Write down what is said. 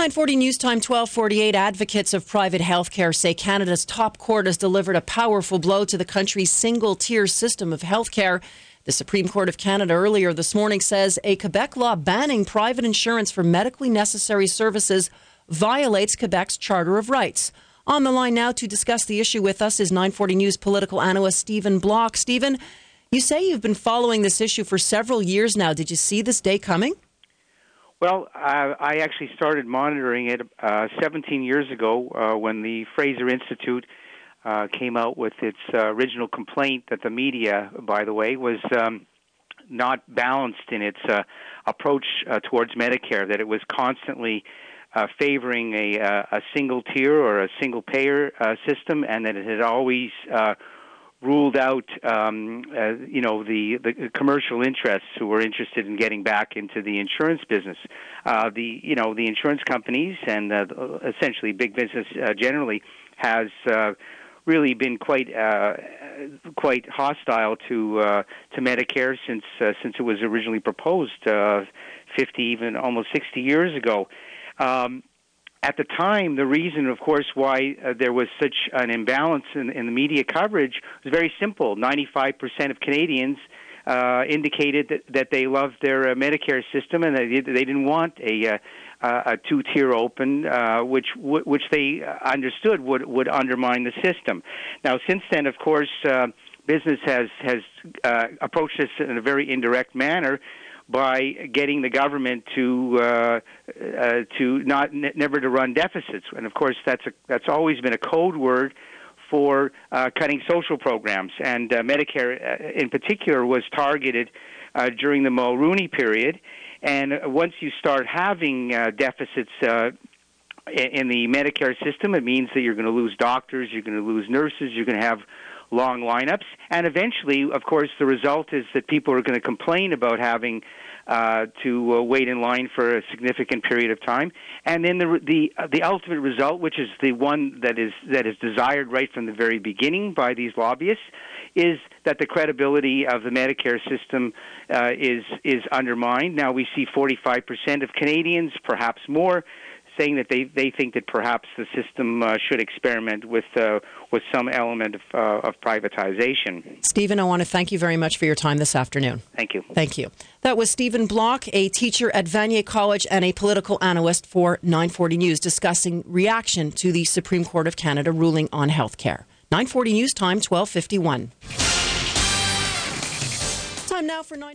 9:40 News Time, 12:48. Advocates of private healthcare say Canada's top court has delivered a powerful blow to the country's single-tier system of healthcare. The Supreme Court of Canada earlier this morning says a Quebec law banning private insurance for medically necessary services violates Quebec's Charter of Rights. On the line now to discuss the issue with us is 940 News political analyst Stephen Block. Stephen, you say you've been following this issue for several years now. Did you see this day coming? Well, I actually started monitoring it 17 years ago when the Fraser Institute came out with its original complaint that the media, by the way, was not balanced in its approach towards Medicare, that it was constantly favoring a single tier or a single payer system, and that it had always ruled out, the commercial interests who were interested in getting back into the insurance business. The insurance companies and essentially big business generally has really been quite hostile to Medicare since it was originally proposed 50, even almost 60 years ago. At the time, the reason, of course, why there was such an imbalance in the media coverage was very simple. 95% of Canadians indicated that they loved their Medicare system, and they didn't want a two-tier open, which they understood would undermine the system. Now, since then, of course, business has approached this in a very indirect manner, by getting the government to never to run deficits, and of course that's always been a code word for cutting social programs, and Medicare in particular was targeted during the Mulroney period, and once you start having deficits in the Medicare system, it means that you're going to lose doctors, you're going to lose nurses, you're going to have long lineups, and eventually, of course, the result is that people are going to complain about having to wait in line for a significant period of time, and then the ultimate result, which is the one that is desired right from the very beginning by these lobbyists, is that the credibility of the Medicare system is undermined. Now we see 45% of Canadians, perhaps more, saying that they think that perhaps the system should experiment with some element of privatization. Stephen, I want to thank you very much for your time this afternoon. Thank you. Thank you. That was Stephen Block, a teacher at Vanier College and a political analyst for 940 News, discussing reaction to the Supreme Court of Canada ruling on health care. 940 News Time, 12:51. Time now for 9.